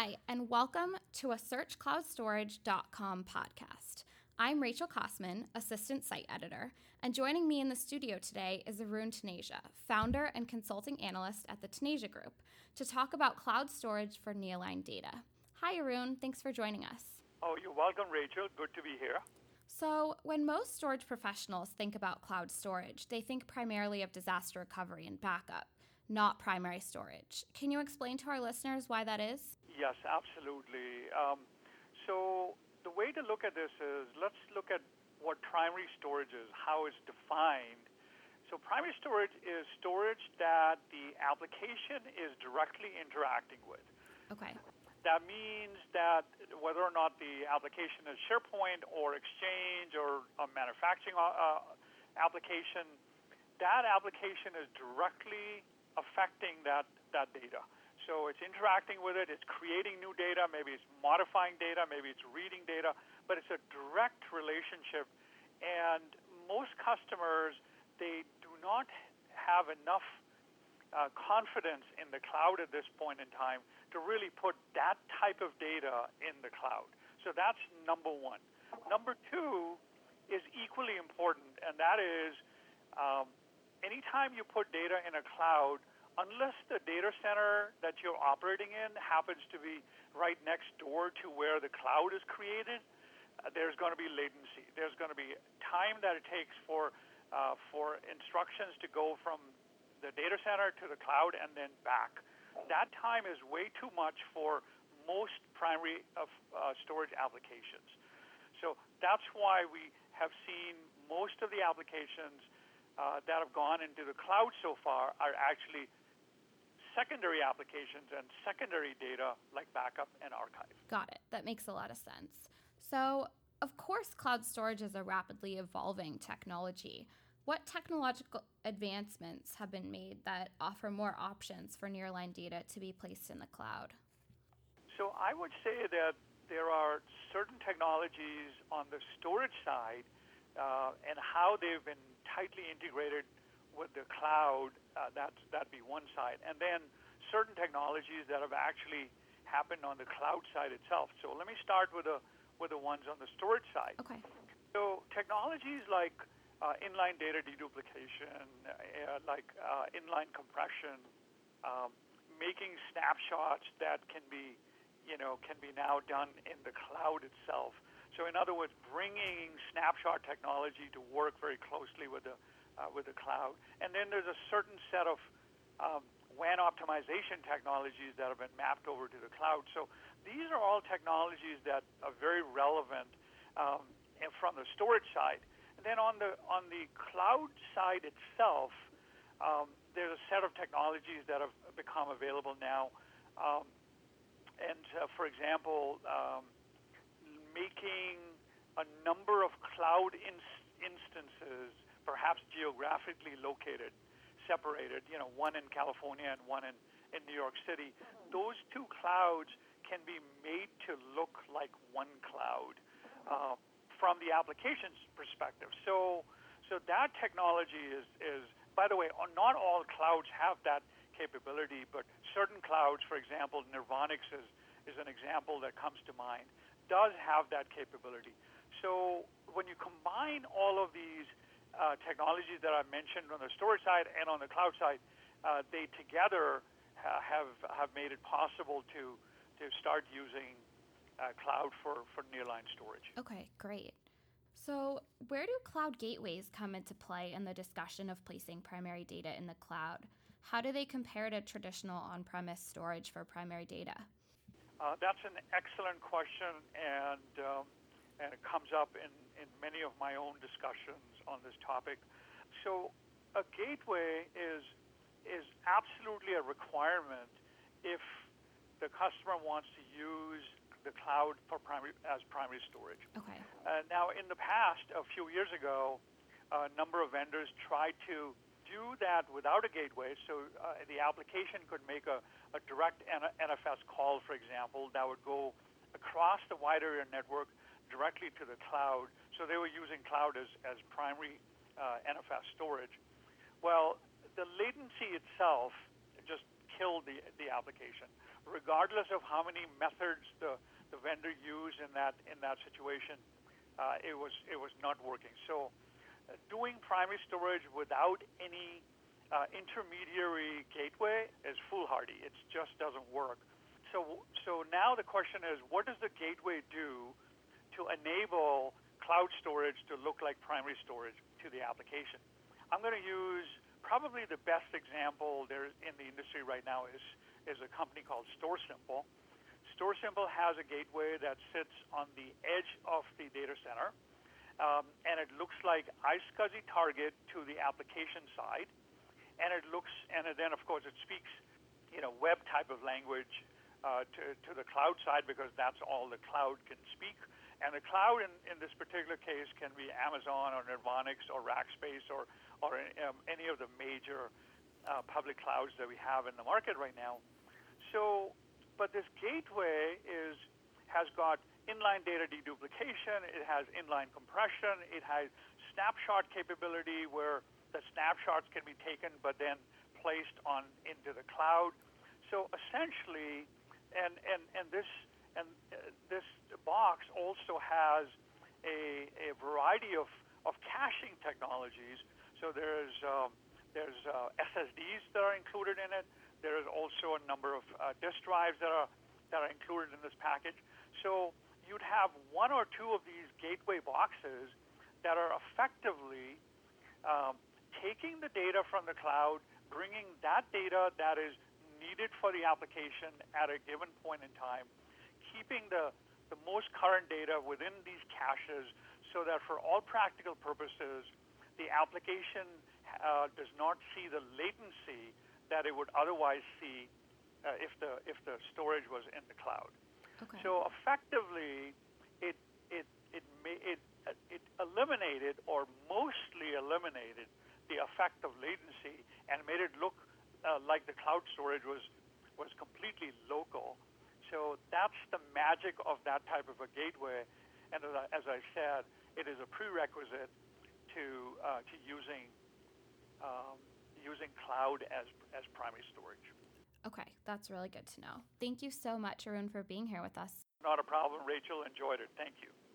Hi, and welcome to a SearchCloudStorage.com podcast. I'm Rachel Kosman, Assistant Site Editor, and joining me in the studio today is Arun Taneja, Founder and Consulting Analyst at the Taneja Group, to talk about cloud storage for nearline data. Hi, Arun. Thanks for joining us. Oh, you're welcome, Rachel. Good to be here. So, when most storage professionals think about cloud storage, they think primarily of disaster recovery and backup, not primary storage. Can you explain to our listeners why that is? Yes, absolutely. So the way to look at this is, let's look at what primary storage is, how it's defined. So primary storage is storage that the application is directly interacting with. Okay. That means that whether or not the application is SharePoint or Exchange or a manufacturing application, that application is directly affecting that data. So it's interacting with it, it's creating new data, maybe it's modifying data, maybe it's reading data, but it's a direct relationship. And most customers, they do not have enough confidence in the cloud at this point in time to really put that type of data in the cloud. So that's number one. Number two is equally important, and that is anytime you put data in a cloud, unless the data center that you're operating in happens to be right next door to where the cloud is created, there's going to be latency. There's going to be time that it takes for instructions to go from the data center to the cloud and then back. That time is way too much for most primary storage applications. So that's why we have seen most of the applications that have gone into the cloud so far are actually secondary applications and secondary data like backup and archive. Got it. That makes a lot of sense. So, of course, cloud storage is a rapidly evolving technology. What technological advancements have been made that offer more options for nearline data to be placed in the cloud? So I would say that there are certain technologies on the storage side and how they've been tightly integrated with the cloud, that'd be one side. And then certain technologies that have actually happened on the cloud side itself. So let me start with the ones on the storage side. Okay. So technologies like inline data deduplication, inline compression, making snapshots that can be now done in the cloud itself. So in other words, bringing snapshot technology to work very closely with the cloud. And then there's a certain set of WAN optimization technologies that have been mapped over to the cloud. So these are all technologies that are very relevant and from the storage side. And then on the cloud side itself, there's a set of technologies that have become available now. For example, making a number of cloud instances perhaps geographically located, separated, one in California and one in New York City. Those two clouds can be made to look like one cloud from the application's perspective. So that technology is, by the way, not all clouds have that capability, but certain clouds, for example, Nirvanix is an example that comes to mind, does have that capability. So when you combine all of these technologies that I mentioned on the storage side and on the cloud side, they together have made it possible to start using cloud for nearline storage. Okay, great. So where do cloud gateways come into play in the discussion of placing primary data in the cloud? How do they compare to traditional on-premise storage for primary data? That's an excellent question, and it comes up in many of my own discussions on this topic. So a gateway is absolutely a requirement if the customer wants to use the cloud for primary storage. Okay. Now, in the past, a few years ago, a number of vendors tried to do that without a gateway, so the application could make a direct NFS call, for example, that would go across the wide area network directly to the cloud. So they were using cloud as primary NFS storage. Well, the latency itself just killed the application. regardless of how many methods the vendor used in that situation, it was not working. So doing primary storage without any intermediary gateway is foolhardy. It just doesn't work. So now the question is, what does the gateway do to enable cloud storage to look like primary storage to the application? I'm going to use probably the best example there in the industry right now is a company called StoreSimple. StoreSimple has a gateway that sits on the edge of the data center, and it looks like iSCSI target to the application side, and then of course it speaks, web type of language to the cloud side, because that's all the cloud can speak. And the cloud in this particular case can be Amazon or Nirvanix or Rackspace or any of the major public clouds that we have in the market right now. So, but this gateway has got inline data deduplication, it has inline compression, it has snapshot capability where the snapshots can be taken but then placed into the cloud. So essentially, this box also has a variety of caching technologies. So there's SSDs that are included in it. There is also a number of disk drives that are included in this package. So you'd have one or two of these gateway boxes that are effectively taking the data from the cloud, bringing that data that is needed for the application at a given point in time, keeping the most current data within these caches so that for all practical purposes, the application does not see the latency that it would otherwise see if the storage was in the cloud. Okay. So effectively, it eliminated or mostly eliminated the effect of latency and made it look like the cloud storage was completely local. So that's the magic of that type of a gateway. And as I said, it is a prerequisite to using cloud as primary storage. Okay, that's really good to know. Thank you so much, Arun, for being here with us. Not a problem, Rachel. Enjoyed it. Thank you.